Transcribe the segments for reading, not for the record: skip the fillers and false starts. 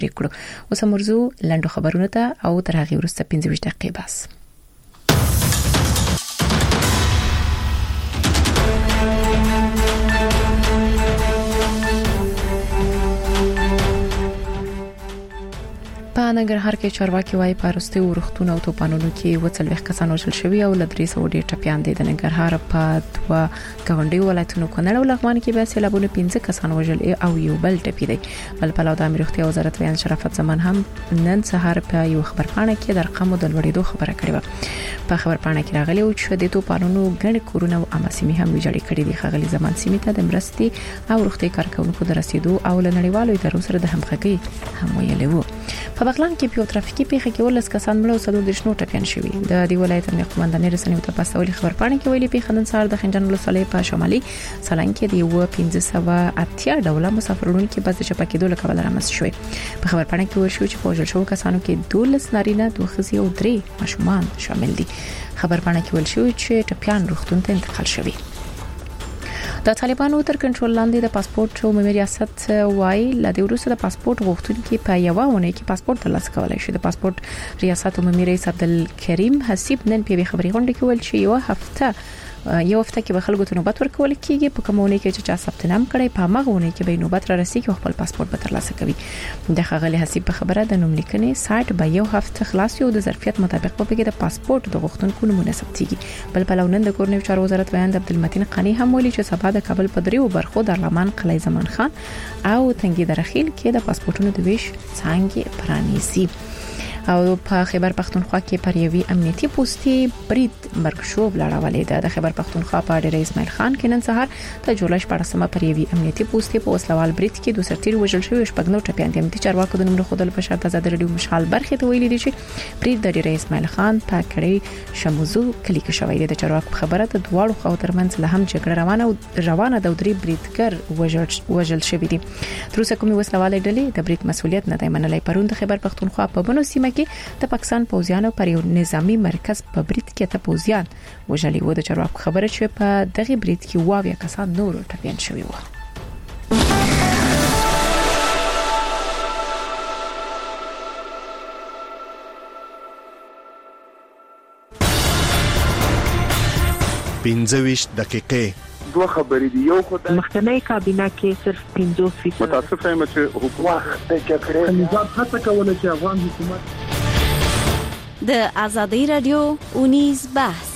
کړو. اوس موضوع لاندو خبرونه ته او تر هغه وروسته 15 دقیقې بس. په ننګرهار کې چارواکي وايي پارسته ورختونه او توپانونو کې وڅلوخ کسان وژل شوی او لدري سو ډیر ټپيان دي. د ننګرهار په دوا غونډي ولایتونو کونړ او لغمان کې به سیلابونه 15 کسان وژل او یو بل ټپي دي. بل په لوده امریختي وزارت بیان شرافت زمان هم نن سهار په یو خبرپاڼه کې د رقم د لوړېدو خبره کړې و. په خبرپاڼه کې راغلي او چې د توپانونو ګڼ کورونه او اماسيمي هم ویجاړي کړي دي. خغلی زمان سیمه ته د مرستي او روغتي کارکونکو د رسیدو او لنړیوالو ادارو سره د همغږي هم ویلي وو. په بغلان کې په ترافیکي پیښه کې ولس کسان مړ او 130 ټپيان شوي. د دې ولایت امنیت قومندانۍ رسنیو ته پاسولي خبرپاڼه کې ویلي پیښه نن سهار د خنجان ولسوالۍ په شمالي سالنګ کې د 1580 ډوله مسافرونکو کې بس چپکېدو لکه رامنځته شوې. په خبرپاڼه کې وشو چې په وژل شوو کسانو کې 12 نارینه 2 ښځې او 3 ماشومان شامل دي. خبرپاڼه کې ویل شوی چې ټپيان روغتون ته انتقال شوي. د طالبانو تر کنټرول لاندې د پاسپورت عمومي ریاست وايي لدې وروسته د پاسپورت غوښتونکو په یوه ونه کې پاسپورت ترلاسه کولای شي. د پاسپورت ریاست عمومي رئیس عبدالکریم حسیب نن په خبري غونډه کې ویل چې یو هفته کې به خلکو ته نوبت ورکول کیږي. په کومونه کې چې چا ثبت نام کړي په مغونه کې به نوبت را رسیږي او خپل پاسپورت به ترلاسه کوي. د خغلی حسیب په خبره د نوم لیکنې سایت به یو هفته خلاص یو د ظرفیت مطابق په کې د پاسپورت د غوښتونکو نمونه ثبتيږي. بل په لونن د کورنیو چارو وزارت بیان د عبدالمتین قانی هم ویلي چې سبا د کابل په دریو برخو د لغمان قلعه زمان خان او تنګي درخیل کې د پاسپورتونو د ویش څنګه پرانیسي. او په خیبر پختونخوا کې پر یوې امنیتي پوسټي برید مرګشوب لړاولې ده. د خیبر پختونخوا په ډېر اسماعیل خان کې نن سهار د جولای 14مه پر یوې امنیتي پوسټي په وسلوال برید کې 2 سرتیر وژل شوی. شپږ ټپيان دي. امنیتي چارواکو د نوم خودل په شرط آزاد رادیو مشال برخه ته ویلي دي چې برید د ډېر اسماعیل خان په کړي شموزو کلی کې شوی دی. د چارواکو خبره د دواړو خو ترمنځ له هم جګړه روانه د درې بریدګر وژل شوی دي. تر اوسه کومي وسلوال ډلې د برید مسولیت نه دی منلای. پرون د خیبر پختونخوا په بنو سیمه کې د پاکستان پوځیانو پر یو نظامی مرکز په برید کې ته پوځیان وژلي و. د چارواکو خبره چې په دغه برید کې واویا کسان نور ټپيان شوي و. پنځه دقیقې دوه خبرې دي. یو خدای مخکنی کابینه کې صرف 50% متاسف یم چې حکومت د جګړې نظام هڅه کوله چې افغان حکومت د آزادۍ رادیو اونیز بحث.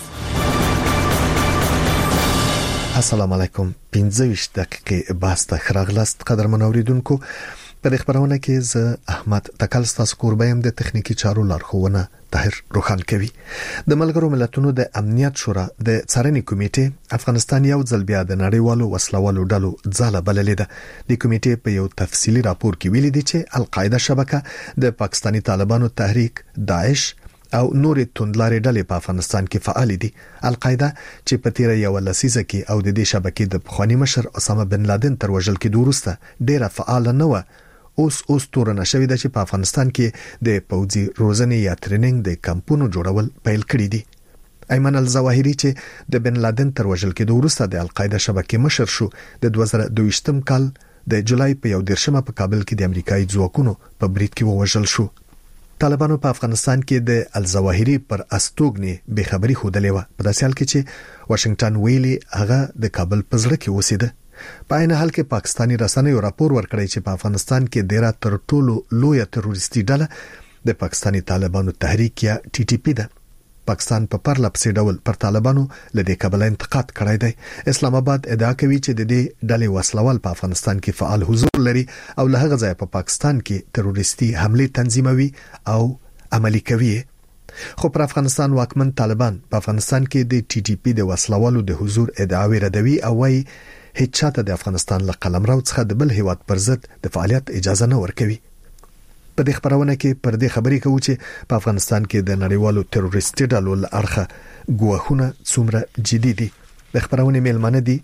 السلام علیکم. 15 دقیقې بحث ته خراغلاست قدرمن اوریدونکو. په خبرونه کې ز احمد تکل ستاسو قربایم د تخنیکی چارو لارښوونه طاهر روخان کوي. د ملګرو ملتونو د امنیت شورا د څارنې کمیټې افغانستان یو ځل بیا د نړیوالو وسلوالو ډلو ځاله بللې ده. د کمیټې په یو تفصیلی راپور کې ویلي دي چې القاعده شبکه د پاکستانی طالبانو تحریک داعش او نورې توندلارې ډلې په افغانستان کې فعال دي. القاعده چې په تیر یو لسیزه کې او د دې شبکې د پخوانی مشر اسامه بن لادن تر وژل کېدو وروسته ډیره فعال نه و. اوس تورنه شوې ده چې په افغانستان کې د پوځي روزنې یا ټریننګ د کمپونو جوړول پیل کړی دي. ایمن الظواهری چې د بن لادن تر وژل کېدو وروسته د القاعده شبکې مشر شو د 2022م کال د جولای په 11مه په کابل کې د امریکایي ځواکونو په برید کې وژل شو. طالبانو په افغانستان کې د الظواهری پر استوګنې به خبري خودلې و. په داسې حال کې چې واشنگټن ویلي هغه د کابل په زړه کې اوسېده. په عین حال کې پاکستانی رسنیو راپور ورکړی چې په افغانستان کې ډیره تر ټولو لویه تروریستي ډله د پاکستانی طالبانو تحریک یا ټي ټي پی ده. پاکستان په پرلپسې ډول پر طالبانو لدې کابل انتقاد کړی دی. اسلام آباد ادعا کوي چې د دې ډلې وسلوال په افغانستان کې فعال حضور لري او له هغه ځای په پاکستان کې تروریستي حمله تنظیموي او عملي کوي. خو پر افغانستان واکمن طالبان په افغانستان کې د ټي ټي پی د وسلوالو د حضور ادعاوی ردوي او وايي هیڅ چاته د افغانستان له قلمرو څخه د بل هیواد پر ضد د فعالیت اجازه نه ورکوي. په دې خبرونه کې پر دې خبرې کوي چې په افغانستان کې د نړیوالو تروریستي ډلو له اړخه ګواښونه څومره جدي دي. د خبرونه میلمانه دي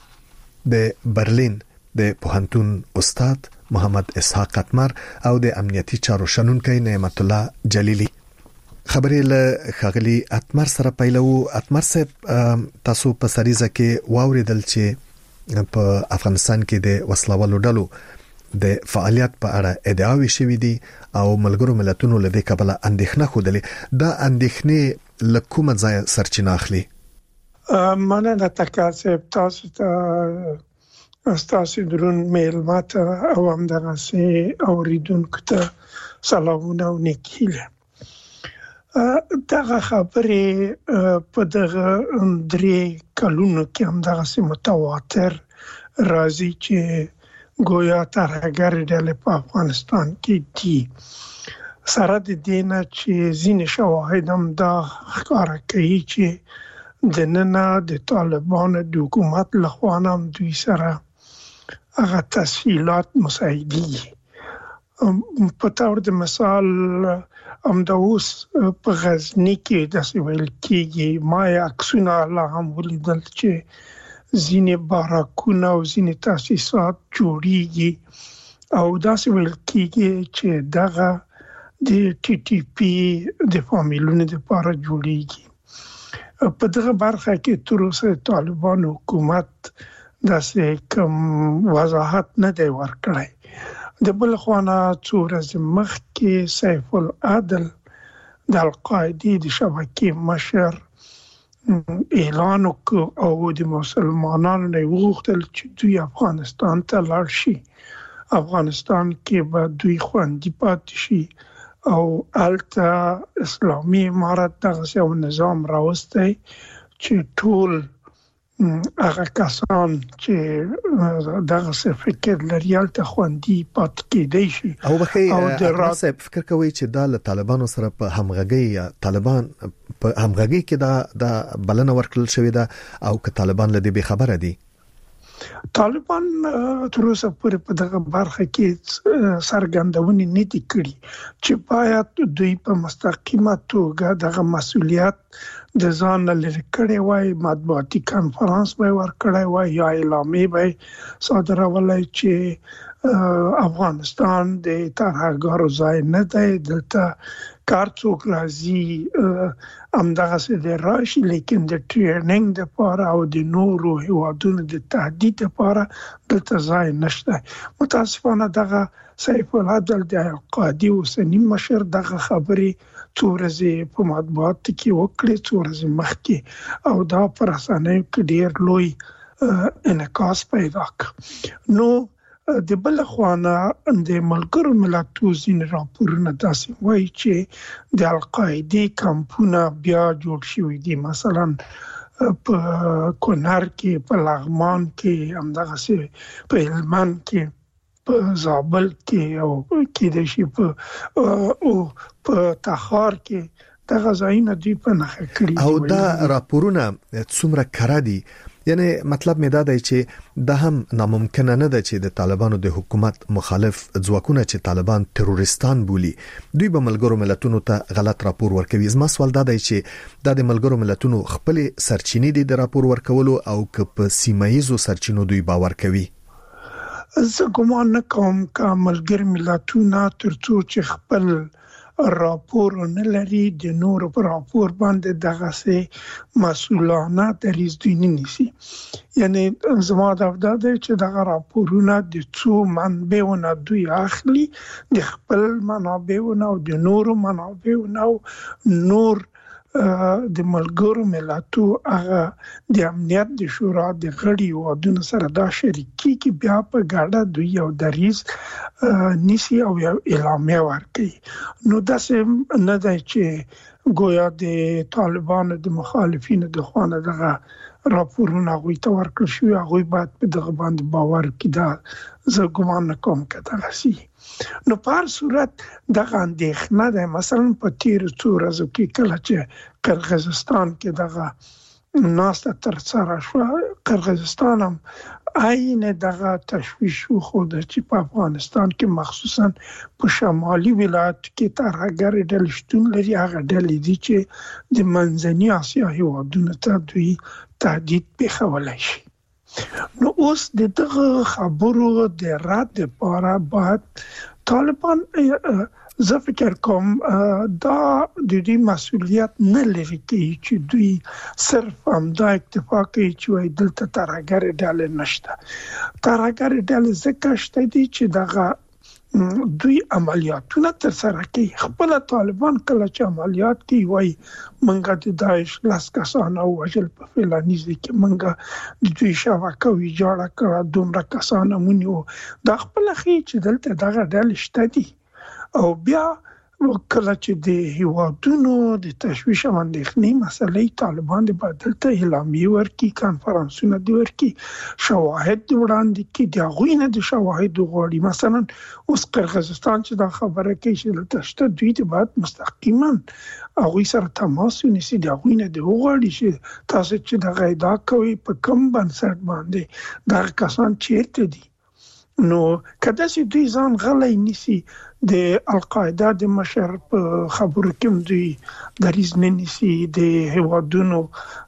د برلین د پوهنتون استاد محمد اسحاق قطمر او د امنیتي چارو شنونکي نعمت الله جلیلی. خبرې له خغلی اتمر سره پیلو. اتمر صاحب تاسو په سریزه کې واوریدل چې په افغانستان کې د وسلوالو ډلو د فعالیت په اړه ادعاوې شوې دي او ملګرو ملتونو له دې کبله اندېښنه خوده دا اندېښنې له کومه ځای سرچینه اخلي؟ مننه تاسو تاسو درون میل ماته او هم دغه سي اوریدونکو ته سلامونه او نیکیله. دغه خبرې په دغه 3 کلونو کې هم دغه سي متواتر راځي چې ګویا ترهګر ډلې په افغانستان کې دي. سره د دینه چې ځینې شواهد هم دا ښکاره کوي چې د نن د طالبانو د حکومت لخوا هم دوی سره هغه تسهیلات مساعدي. په تور د مثال دا اوس په غزنی کې د سویل کېږي ما عکسونه لا هم ولیدل چې ځینې باراکونه او ځینې تاسیسات جوړیږي او دا سویل کېږي چې دغه د ټي ټي پی د فامیلونو لپاره جوړیږي. په دغه برخه کې تر اوسه طالبان حکومت داسې کوم وضاحت نه دی ورکړی. د بل خوانه څو ورځې مخکې سیف العدل د القاعده د شبکې مشر اعلان وکړ او د مسلمانانو نه وغوښتل چې دوی افغانستان ته لاړ شي. افغانستان کې به دوی خوندي پاتې شي او الته اسلامي امارت دغه یو نظام راوستی چې ټول هغه کسان چې دغه څه فکر لري الته خوندي پاتې کېدای شي. او بخې فکر کوي چې دا له طالبانو سره په همغږي طالبان په همغږي کې دا بلنه ورکړل شوې ده او که طالبان له دې به خبره دي؟ طالبان تر اوسه پورې په دغه برخه کې سرګندونې نه دي کړې چې باید دوی په مستقیمه توګه دغه مسؤلیت د ځان لري کړي وای، مطبوعاتي کانفرنس به ورکړی وای یا اعلامیه به صادرولای چې افغانستان د ترهګرو ځای نه دی، دلته کار څوک راځي همدغه څه دی راشي، لیکن د ټریننګ لپاره او د نورو هیوادونو د تهدید لپاره دلته ځای نشته. متاسفانه دغه سیف العدل د القاعده اوسنی مشر دغه خبرې څو ورځې په مطبوعاتو کې وکړې، څو ورځې مخکې، او دا پر رسنیو کې ډېر لوی انعکاس پیدا کړ. نو د بل خوانه د ملګرو ملتونو ځینې راپورونه داسې وایي چې د القاعده کمپونه بیا جوړ شوي دي، مثلا په کونړ کې، په لغمان کې، همدغسې په هلمند کې، په زابل کې او کېدای شي په تخار کې دغه ځایونه دوی په نښه کړي او دا راپورونه څومره کره دي؟ یعنی مطلب مې دا دی چې دا هم ناممکنه نه ده چې د طالبانو د حکومت مخالف ځواکونه چې طالبان تروریستان بولي دوی به ملګرو ملتونو ته غلط راپور ورکوي. زما سوال دا دی چې دا د ملګرو ملتونو خپل سرچینې دي د راپور ورکولو او که په سیمایي سرچینو دوی باور کوي؟ زه ګمان نه کوم چې ملګري ملتونه ترڅو چې خپل راپور نه لري د نورو پر راپور باندې دغه سه مسؤلانه دریځ دوی نه نیسي. یعنی زما دا دی چې دغه راپورونه د څو منابعونو دوی اخلي، د خپل منابعونو او د نورو منابعونو، نور د ملګرو ملتونو هغه د امنیت د شورا د غړي هیوادونو سره دا شریکي کې بیا په ګډه دوی یو دریځ نیسي او یو اعلامیه ورکوي. نو داسې نه دی چې ګویا د طالبانو د مخالفینو د خوانه دغه راپورونه هغوی ته ورکړل شوي، هغوی باید په دغه باندې باور کړي. دا زه ګمان نه کوم که دغه سي. نو په هر صورت دغه اندېښنه ده. مثلا په تیرو څو ورځو کې کله چې قرغیزستان کې دغه ناسته ترسره شوه، قرغیزستان هم عین دغه تشویش وښوده چې په افغانستان کې مخصوصا په شمالي ولایتو کې ترهګرې ډلې شتون لري. هغه ډلې دي چې د منځني اسیا هیوادونو ته دوی تهدید پېښولی شي. نو اوس دغه خبرو د رد لپاره باید طالبان زه فکر کوم دا د دې مسؤلیت نه لري چې دوی صرف همدا اکتفا کوي چې وای دلته ترهګر ډلې نشته. ترهګر ډلې ځکه شته دي چې دغه دوی عملیاتونه تر سره کوي. خپل طالبان کله چې عملیات کوي وای منګه د داعش لاس کسان او وجل په فلانیز کې منګه د دوی شبکه وی جوړه کړه دومره کسان مونږ دا خپل خي چې دلته دغه ډلې شته دي او بیا کله چې د هیوادونو د تشویش او اندېښنې مسلې طالبان د بدلته اعلامیه ورکي کانفرنسونه دی ورکي شواهد وړاندې کی د غوینه د شواهد غوړي. مثلا اوس قرغیزستان چې دا خبره کوي چې تشته دوی د بعد مستقیما هغه سره تماس ونیسي د غوینه د غوړي چې تاسو چې د غیدا کوي په کوم بنسټ باندې دا کسان چیرته دي. نو کله چې دوی ځان غلې نیسي د القاعده د مشر په خبرو کې دوی دریز نه نیسي د هوادونو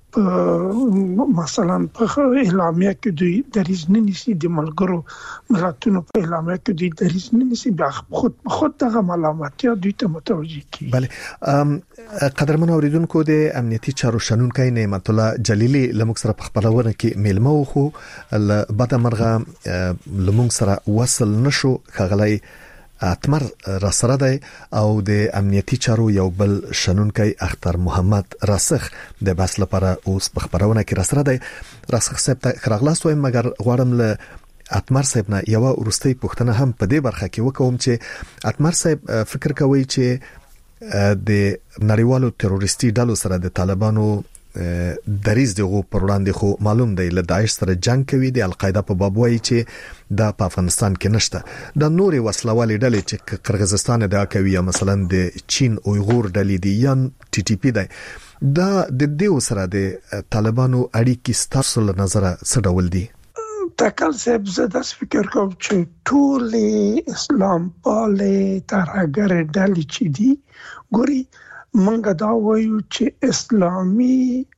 مثلا په اعلامیه کې دوی دریز نه نیسي د ملګرو ملتونو په اعلامیه کې دوی دریز نه نیسي بیا خود دغه ملامتیا دوی ته متوجي کی. بله قدرمن اوریدونکو د امنیتي چارو شنونکي نعمت الله جلیلی لمک سره په خبرونه کې میلمه خو بعد مرغه لمک سره وصل نشو خغلی اتمر را سره دی او د امنیتي چارو یو بل شنونکي اختر محمد راسخ د بس لپاره اوس په خبرونه کې را سره دی. راسخ صاحب ته خراغلاس وایم مګر غواړم له اتمر صاحب نه یو ورستۍ پوښتنه هم په دې برخه کې وکوم چې اتمر صاحب فکر کوي چې د نړیوالو تروریستي ډلو سره د طالبانو دریز دغه پر وړاندې خو معلوم دی له داعش سره جنگ کوي د القاعده په باب وایي چې د افغانستان کې نشته د نوري وسلوالې ډلې چې قرغیزستان دا کوي یا مثلا د چین اویغور ډلې دي یا ټي ټي پی دی دا د دې سره د طالبانو اړیکې ستاسو له نظره څه ډول دي؟ تکل صاحب زه د فکر کوم چې ټول اسلام پالې ترهګر ډلې چې دي ګوري منګه دا وایو چې اسلامي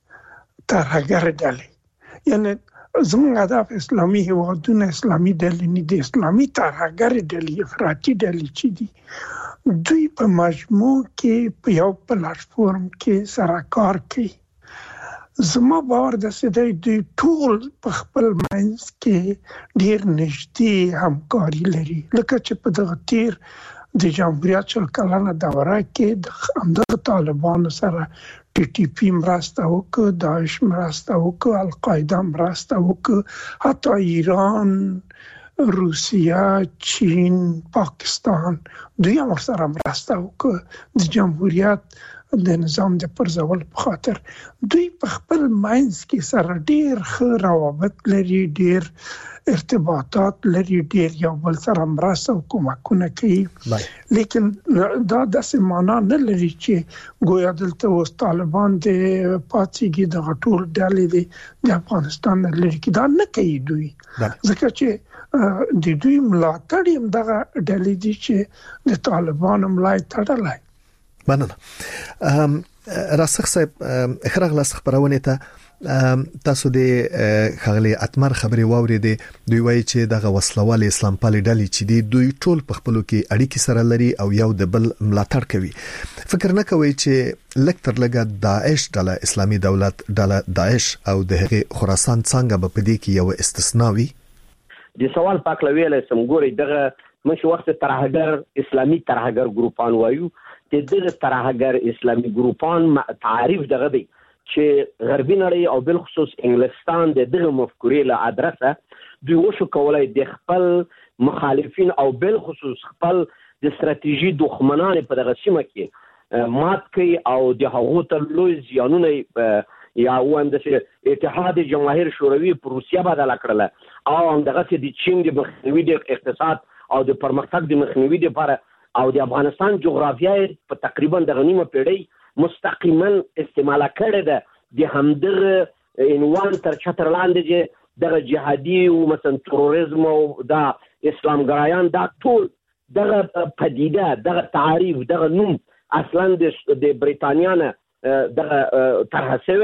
ترهګر ډلې یعنی زموږ هدف اسلامي هیوادونه اسلامي ډلې نه دي اسلامي ترهګر ډلې افراطي ډلې چې دي دوی په مجموع کې په یو پلیټفارم کې سره کار کوي. زما باور د سده دوی ټول په خپل منځ کې ډیر نږدې همکاري لري لکه چې په دغه تیر د جمهوریت شل کلنه دوره کې د همدغه طالبانو سره ټي ټي پی مرسته وکړه داعش مرسته وکړه القاعده مرسته وکړه حتی ایران روسیه چین پاکستان دوی هم سره مرسته وکړه د جمهوریت د نظام د پرځول په خاطر دوی په خپل منځ کې سره ډیر ښه روابط لري ډیر ارتباطات لري ډیر یو بل سره مرسته او کومکونه کوي لیکن دا د سیمانه نه لري چې ګویا دلته اوس طالبان د پاتېږي د غټول ډلې د افغانستان لري کې دا نه کوي دوی ځکه چې د دوی ملاتړ هم دغه ډلې دي چې د طالبان ملاتړ تړلای. مننه راسخ صاحب خراغلاس خبرونه ته تاسو د خغلی اتمر خبري واورېدې دوی وایي چې دغه وسلوال اسلام پالي ډلې چې دی دوی ټول په خپلو کې اړیکې سره لري او یو د بل ملاتړ کوي. فکر نه کوي چې لکتر لګه داعش ډله اسلامي دولت ډله داعش او د هغه خراسان څنګه په دې کې یو استثناوي د سوال پاکلویل سمګوري دغه مش وخت ترهګر اسلامي ترهګر ګروپان وایو د دې ترهګر اسلامي ګروپان تعریف دغه دی چې غربي نړۍ او بل خصوص انګلستان د دغه مفکورې له ادرسه دوی وشو کولای د خپل مخالفین او بل خصوص خپل د ستراتیژي دښمنان په دغه سیمه کې مات کوي او د هغو ته لوی زیانونه یا وایم د اتحاد جماهیر شوروي په روسیا بدل کړل او دغه د چین د مخنیوي د اقتصاد او د پرمختګ د مخنیوي لپاره او د افغانستان جغرافیای په تقریبا د غنیمه پیړۍ مستقیما استعمال کړي ده د همدغه عنوان تر چتر لاندې چې دغه جهادي او مثلا تروریزم او د اسلام ګرایان دا ټول دغه پدیده دغه تعریف دغه نوم اصلا د بریتانیا نه دغه طرح شوی ده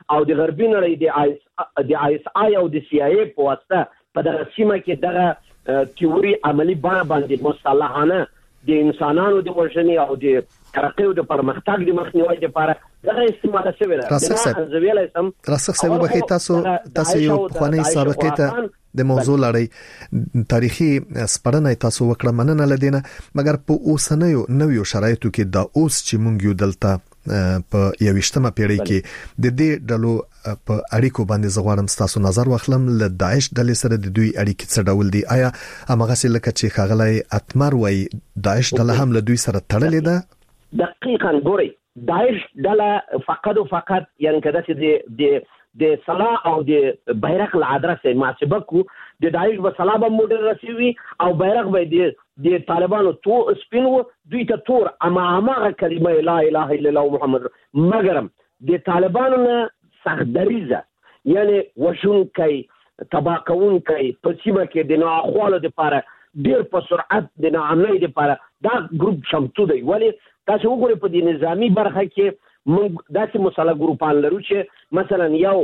او د غربي نړۍ د ISI او د CIA په واسطه په دغه سیمه کې دغه تیوري عملی باندې مصالحانه د انسانانو د وژنې او د ترقی او د پرمختګ د مخنیوي لپاره دغه استعمال شوی دی. راسخ صاحب به تاسو یو خواني سابقه ته د موضوع لړۍ تاریخي سپړنه تاسو وکړه مننه لدینه، مګر په اوسنیو نویو شرایطو کې دا اوس چې مونږ یو دلته په 21مه پیړۍ کې د دې ډلو په اړیکو باندې زغوارم تاسو نظر واخلم له داعش ډلې سره د دوی اړیکې څه ډول دي؟ آیا هغه څه لکه چې خاغلی اتمر وای داعش ډله هم له دوی سره تړلې ده؟ دقیقاً ګوري داعش ډله فقط او فقط یعنی کدا چې د صلاح او د بیرغ العدرسه محاسبه کو د داعش په صلاح به موډر رسیوي او بیرغ به د طالبانو تو سپینو دوی ته تور اما کلمه لا اله الا الله محمد مګرم د طالبانو نه سخدریزه یعنی وشون کوي تباکون کوي په سیمه کې د ناخوالو لپاره ډیر په سرعت د ناامنۍ لپاره دا ګروپ شمتو دی. ولی تاسو وګورئ په د نظامی برخه کې موږ داسې مسله ګروپان لرو چې مثلا یو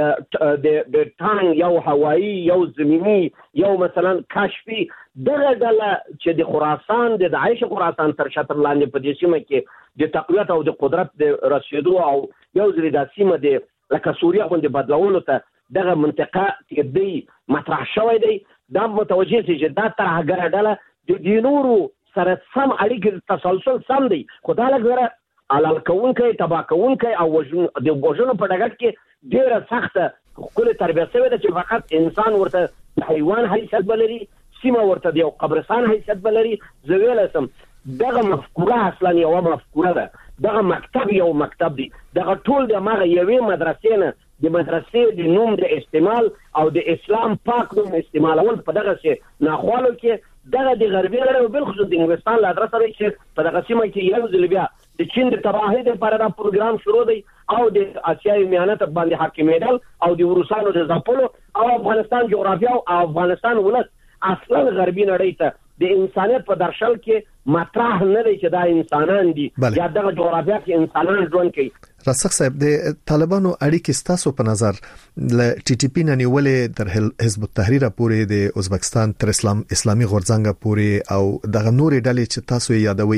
د ټانک یو هوایی یو زمینی یو مثلا کشفي دغه ډله چې د خراسان د داعش خراسان تر شتر لاندې په دې سیمه کې د تقویت او د قدرت د رسیدو او یو ځل د سیمه د لکه سوریه غونډه بدلولو ته دغه منطقه کې دی مطرح شوی دی. دا متوجه چې دا ترهګر ډله د نورو سره سم اړیکې تسلسل سم دی، خو دا لګره علال کوونکی تبا کوونکی او د وژنو په ډګر کې ډیره سخته خپل تربیه شوی ده چې فقط انسان ورته حیوان حیثیت بلري، سیمه ورته د یو قبرستان حیثیت بلري. زه ویلم دغه مفکوره اصلا یو مفکوره ده، دغه مکتب یو مکتب دی، دغه ټول د ماغه یوې مدرسې نه د مدرسې د نوم د استعمال او د اسلام پاک نوم استعمالول په دغه څه ناخوالو کې دغه د غربي نړۍ او بالخصوص د انګلستان له ادرسه لري چې په دغه سیمه کې یو ځل بیا د چین د تباهۍ لپاره دا پروګرام شروع دی او د آسیایي میانت باندې حاکمیدل او د روسانو د ځپلو او افغانستان جغرافیا او افغانستان ولس اصلا غربي نړۍ ته د انسانیت په درشل کې مطرح نه دی چې دا انسانان دي یا دغه جغرافیا کې انسانان ژوند کوي. راسخ صاحب د طالبانو اړیکې ستاسو په نظر ل ټي ټي پی نه نیولې تر حزب التحریر پورې د ازبکستان تر اسلامي غورځنګ پورې او دغه نورې ډلې چې تاسو یادوي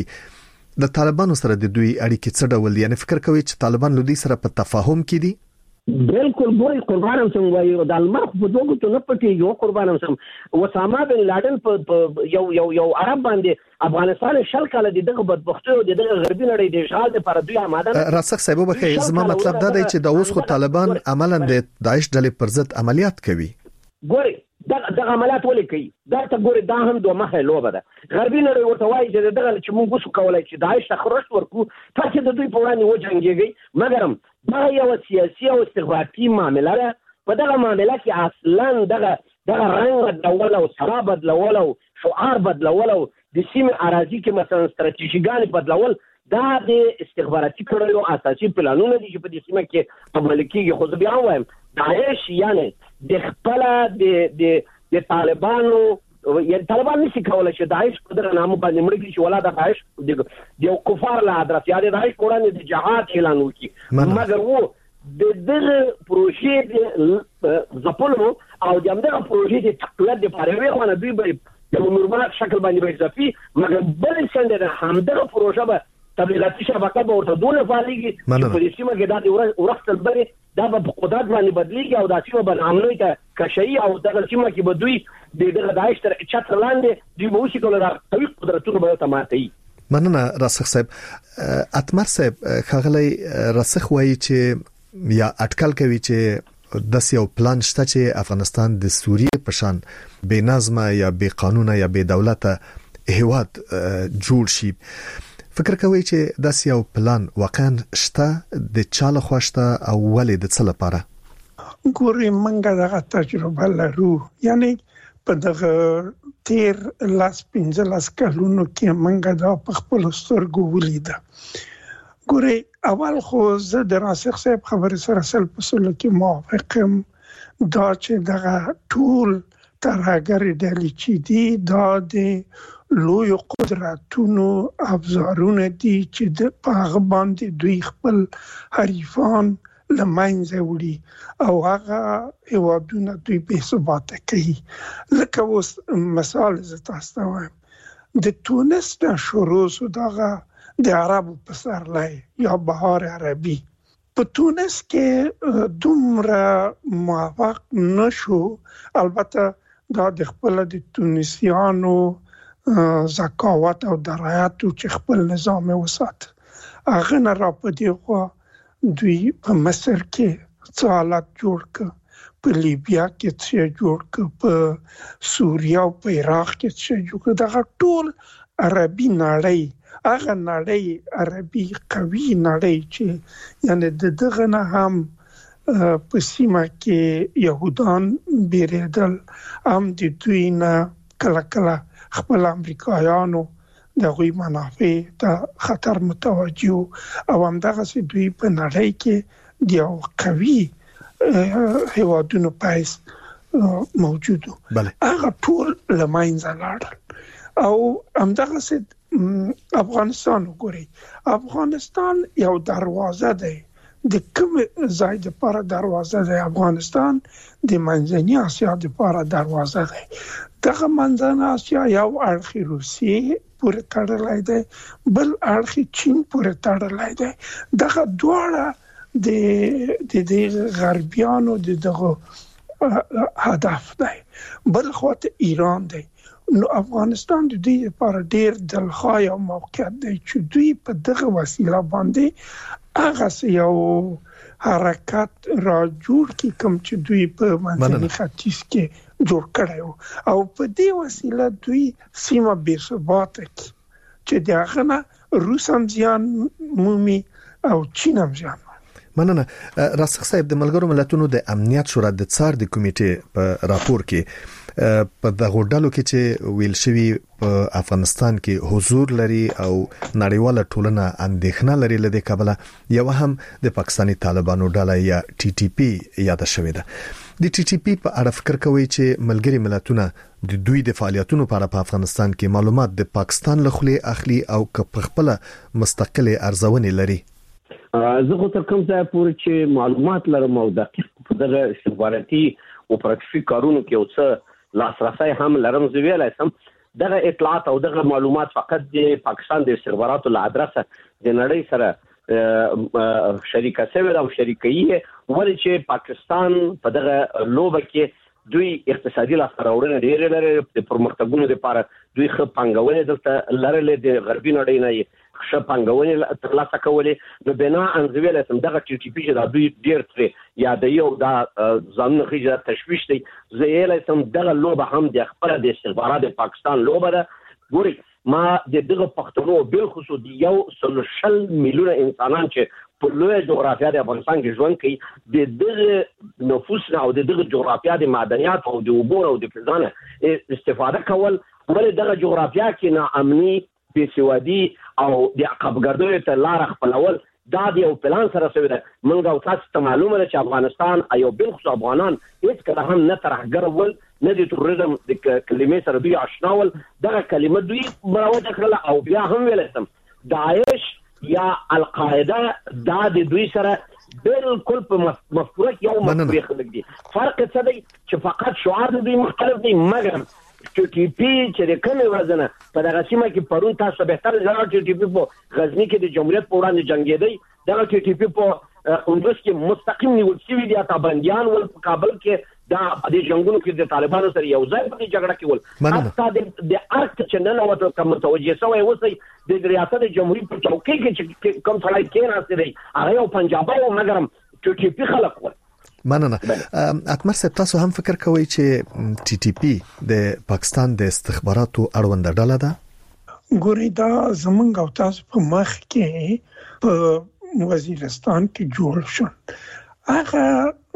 د طالبانو سره د دوی اړیکې څه ډول دي؟ یعنی فکر کوي چې طالبان له دوی سره په تفاهم کې دي؟ بالکل ګوري قربانم سم وایي د المرخ په دوه ته نه پټي یو قربانم سم وسامه بن لادن په یو عرب باندې افغانستان شل کاله دغه بدبختیو دغه غربي نړۍ د اشغال لپاره دوی آماده. راسخ صاحب به زما مطلب دا دی چې د اوس خو طالبان عملاً د داعش ډلې پر ضد عملیات کوي. ګوري دغه عملیات ولې کوي؟ دا ته ګوري دا هم دوه مخه لوبه ده. غربي نړۍ ورته وایي چې دغه چې موږ وسو کولای چې داعش ته خرج ورکو تاسو د دوی په وړاندې وجنګيږي، مګرم دا یو سیاسي او استخباراتي معامله ده. په دغه معامله کې اصلا دغه رنګ بدلول او سرا بدلول او شعار بدلول او د سیمې اراضي کې مثلا ستراتیژیګان بدلول دا د استخباراتي کړنو اساسي پلانونه دي چې په دې سیمه کې عمل کیږي. خو بیا وایم داعش یعنی د خپل د طالبانو یعنی طالبان نشي کولای چې داعش په دغه نامه باندې مړ کړي چې ولا د داعش د یو کفار له ادرس یا د داعش قرآن د جهاد اعلان وکړي، مګر وو د دغه پروژې د ځپلو او دغه پروژې د تقویت لپاره وی خو نه دوی به یو نورمال شکل باندې به ځپي، مګر بل څنګه همدغه پروژه به تبلیغاتي شبکه به ورته دونه فعالېږي چې په دې سیمه کې دا د ورختل بلې دا به په قدرت باندې بدلېږي او دا سیمه به ناامنۍ ته کشوي او دغه سیمه کې به دوی دغه داعش تر چتر لاندې دوی به وشي کولی دا قوي قدرتونه به ورته ماتوي. مننه راسخ صاحب. اتمر صاحب ښاغلی راسخ وایي چې یا اټکل کوي چې داسې یو پلان شته چې افغانستان د سوریې په شان بې نظمه یا بې قانونه یا بې دولته هیواد جوړ شي. فکر کوي چې داسې یو پلان واقعا شته د چا لخوا شته او ولې د څه لپاره؟ ګوري منګه دغه تجربه لرو، یعنی په دغه تیر لاس 15 کلونو کې منګه دا په خپل سترګو ولیده. ګوري اول خو زه د راسخ صاحب خبرې سره سل په سل کې موافقم دا چې دغه ټول ترهګر ډلې چې دي دا د لوی قدرتونو افزارونه دي چې په هغه باندې دوی خپل حریفان لمنځه وړي او هغه هیوادونه دوی بې ثباته کوي. لکه اوس مثال زه تاسو ته وایم د تونس نه شروع شو دغه د عربو پسرلی یا بهار عربي په تونس کې دومره موفق نشو. البته دا د خپل د تونسیانو زکاوت او درایاتو چې خپل نظام وسات هغه نه را پدې خو دوی په مصر کې څه حالت جوړ کړ، په لیبیا کې څه جوړ کړ، په سوریه او په عراق کې څه جوړ کړ. دا ټول عربي نړۍ هغه نړۍ عربي قوي نړۍ چې یعنی دغه نه هم په سیمه کې يهودان بیرېدل، هم د دوی نه کله کله خپل امریکایانو د غوي منافع ته خطر متوجه او هم دغه سي دوی په نړۍ کې د یو قوي هیوادونو پایس موجودو. هغه ټول لماینځه لاړل او هم دغه سي افغانستان وګوري. افغانستان یو دروازه ده، د کوم ځای د لپاره دروازه ده؟ افغانستان د منځنۍ اسیا د لپاره دروازه ده. دغه منځنۍ اسیا یو اړخ روسیې پورې تړلای دی، بل اړخ چین پورې تړلای دی. دغه دواړه د غربیانو دغه هدف دی. بل خواته ایران دی. نو افغانستان د دې لپاره ډیر دلخواه او موقعیت دی چې دوی په دغه وسیله باندې هغه یو حرکت را جوړ کی کوم چې دوی په منځني ختیځ کې جوړ کړی او په دې وسیله دوی سیمه بې ثباته کی چې دغه نه روس هم زیان مومي او چین هم زیان. مننه. راسخ صاحب، د ملګرو ملتونو د امنیت شورا د څار د کمیټې په راپور کې په دغه ډلو کې چې ویل شوی په افغانستان کې حضور لري او نړیواله ټولنه اندېښنه لري لدې کابل یو هم د پاکستاني طالبانو ډله یا ټي ټي پی یاد شوې ده. د ټي ټي پی په اړه فکر کوي چې ملګری ملتونه د دوی د فعالیتونو لپاره په افغانستان کې معلومات د پاکستان له خلې اخلي او په خپل مستقله ارزونه لري. زه خو تر کوم ځای پورې چې معلومات لرم او دقیق په دغه استخباراتي او پراکټیکي کارونو کې اوسه لاسرسي هم لرم، زه ویلای سم دغه اطلاعات او دغه معلومات فقط د پاکستان د استخباراتو له ادرسه د نړۍ سره شریکه شوی او شریکي ولې چې پاکستان په دغه لوبه کې دوی اقتصادي لاسته ډېر لري، د پرمختګونو لپاره دوی ښه پانګونه دلته لرلې، د غربي نړۍ نه ښه پانګونه ترلاسه کولې. نو بنا انځویل سم دغه ټي ټي پی چې د دوی ډېر تر یادې او دا ځانونه خېجه تشويش دی. زه یې لسم دغه لوبه هم د خپل د استخبارات د پاکستان لوبه ده. ګوري ما دغه پښتنو بل خصوص دی 1 میلیون انسانان چې په لوی جغرافیه د افغانستان کې ژوند کوي، د دغه نفوس او د دغه جغرافیه د معدنیات او د اوبو او د فضانه استفاده کول ولې دغه جغرافیه کې ناامني بېسوادي او د عقبګردۍ ته لار خپلول دا د یو پلان سره شوی ده. موږ او تاسو ته معلومه ده چې افغانستان ایو بالخصوص افغانان هیڅ کله هم نه ترهګر ول نه د تروریزم د کلمې سره دوی آشناول. دغه کلمه دوی مروجه کړله او بیا هم ویلسم داعش یا القاعده دا د دوی سره بالکل په مفکوره کې یو مفکوره خلک دي. فرق څه دی چې فقط شعار دوی مختلف دي، مګر ټي ټي پی چې د کومې ورځنه په دغه سیمه کې پرون تاسو به تر ځان ټي ټي پی په غزنی کې د جمهوریت په وړاندې جنگېدی، دغه ټي ټي پی په قندوز کې مستقیم نیول شوی دی، تابندیان ول په کابل کې دا د جنگونو کې د طالبانو سره یو ځای په جګړه کې ول حتی د ارت چنن او کوم متوجه شوی وسی د ریاست جمهوریت په چوکۍ کې کوم ځای کې راځي دی هغه یو پنجابي او مګرم ټي ټي پی خلک ول. مننه. اکمر صاحب، تاسو هم فکر کوئ چې ټي ټي پی د پاکستان د استخباراتو اړوند ډله ده؟ ګوري دا زمونږ او تاسو په مخ کې په وزیرستان کې جوړ شو. هغه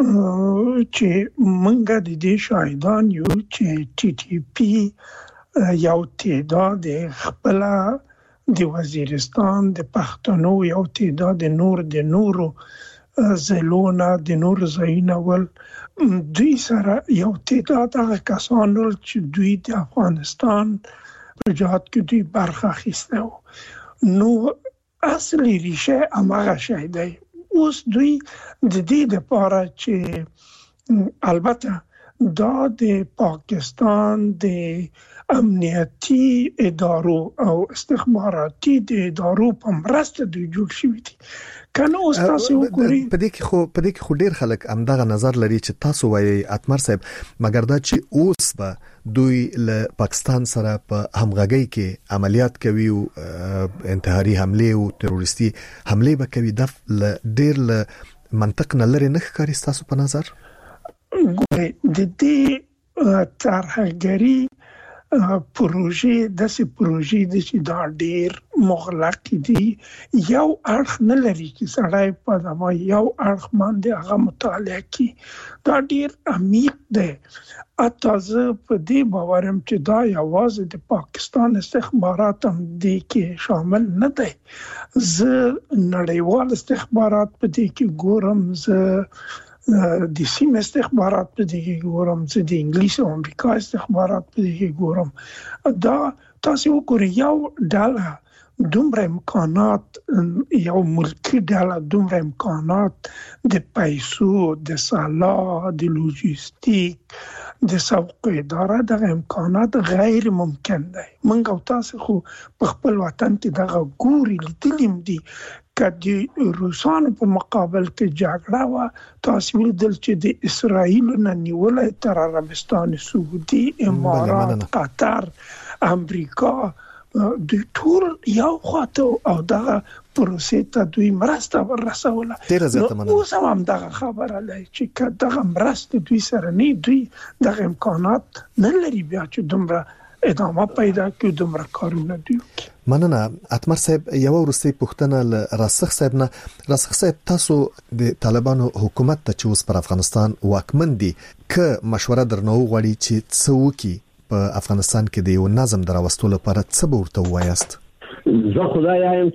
چې مونږ د دې شاهدان یو چې ټي ټي پی یو تعداد خپل د وزیرستان د پښتنو یو تعداد د نورو زلونه د نور زاینه ول دوی سره یو تعداد هغه کسانو چې دوی د افغانستان په جهاد کې دوی برخه اخیسته. نو اصلي ریشه هغه شی دی. اوس دوی د دې لپاره چې البته دا د پاکستان د امنیتي ادارو او استخباراتي د ادارو په مرسته دوی جوړ شوي دي. کنه اوس تاسو وګورئ په دې کې خو ډیر خلک همدغه نظر لري چې تاسو وایي اتمر صاحب مګر دا چې اوس به دوی له پاکستان سره په همغږي کې عملیات کوي او انتحاري حمله او تروریستي حمله به کوي د ډیر له منطق نه لري نه ښکاري تاسو په نظر؟ د دې ترهګری پروژې د چې دا ډیر مغلق دي یو اړخ نه لري چې سړی په دما یو اړخ باندې هغه مطالعه کوي. دا ډیر عمیق دی. اتازه په دې باورم چې دا یوازې د پاکستان استخبارات هم دي کې شامل نه دي. زه نړیوال استخبارات په دې کې ګورم، زه د سیم استخبارات په دې کې ګورم، زه د انګلیس او امریکا استخبارات په دې کې ګورم. دا تاسو وګورئ یو ډله دومره امکانات، یو ملکی ډله دومره امکانات د پیسو، د سلاح، د لوجستیک، د سوق اداره، د امکانات غیر ممکن دی. منګ او تاسو خو په خپل وطن کې دغه ګوري لیدلیم دي کدی روسانو په مقابل کې جګړه و، تاسو ولیدل چې د اسرائیل نه نیولې تر عربستان سعودي، امارات، قطر، امریکا د ټول یو خاطر او دغه پروسې ته دوی مرسته ورسوله. اوس هم دغه خبره لای چې دغه مرسته دوی سره نه، دوی دغه امکانات نه لري بیا چې دومره ادامه پیدا کړي، دومره کارونه دوی. مننه اتمر صاحب. یو ورسته پښتنه ل راسخ صاحب نه، راسخ صاحب تاسو د طالبانو حکومت ته چې اوس پر افغانستان واکمن دي ک مشوره درنو غواړي چې څوکي په افغانستان کې د یو نظم دراوستلو لپاره څه به ورته وایست؟ زه خدای یم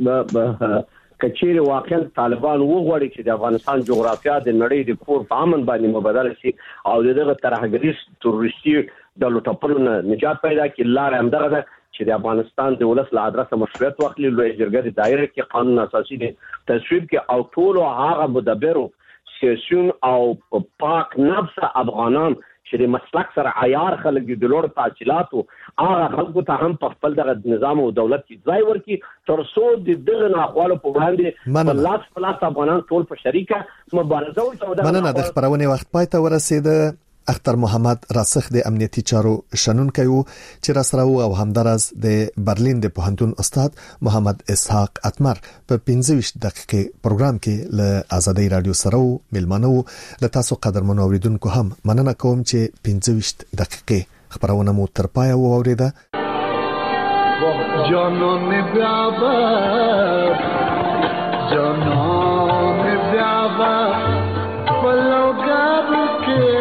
چې کچېره واقعا طالبان وغواړي چې د افغانستان جغرافیا د نړۍ د کور په امن باندې مبادله شي او دغه ترهګریز تروریستي د لوټپلو نه نجات پیدا کړي. لار هم دغه ده چې د افغانستان د ولس له ادرسه مشروعیت واخلي، لوی جرګه د دایره کې قانون اساسي دی تصویب کې او ټول هغه مدبرو سیاسيون او پاک نفس افغانان چې د مسلک سره عیار خلک د لوړ تحصیلاتو هغه خلکو ته هم په خپل دغه نظام او دولت کې ځای ورکړي تر څو د دغه ناخوالو په وړاندې په لاس افغانان ټول په شریکه مبارزه وکړي. مننه. د خبرونه وخت پای ته ورسېده. اختر محمد راسخ د امنیتي چارو شنونکی وو چې را سره او همدارس د برلین د پوهنتون استاد محمد اسحاق اتمر په 15 دقیقې پروګرام کې له آزادۍ رادیو سره ملمنو. له تاسو قدرمنو اوریدونکو هم مننه کوم چې 15 دقیقې خبرونه مو تر پای واوریده. جانان بیابر جانان بیابر بلوگر کے